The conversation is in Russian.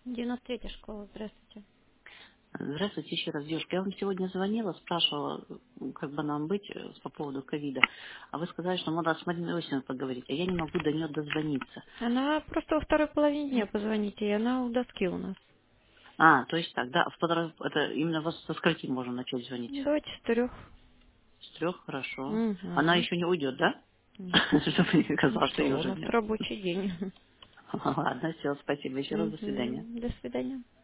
93-я школа, здравствуйте. Здравствуйте еще раз, девушка. Я вам сегодня звонила, спрашивала, как бы нам быть по поводу ковида. А вы сказали, что надо с Мариной Осиной поговорить, а я не могу до нее дозвониться. Она просто во второй половине дня позвоните, и она у доски у нас. А, то есть так, да, это именно вас со скольки можно начать звонить? Давайте с 3. С 3, хорошо. Она Угу. еще не уйдет, да? Нет. Чтобы не Ну казалось, что ее что, у уже нас нет. рабочий день. Ладно, все, спасибо еще раз, до свидания. Угу. До свидания.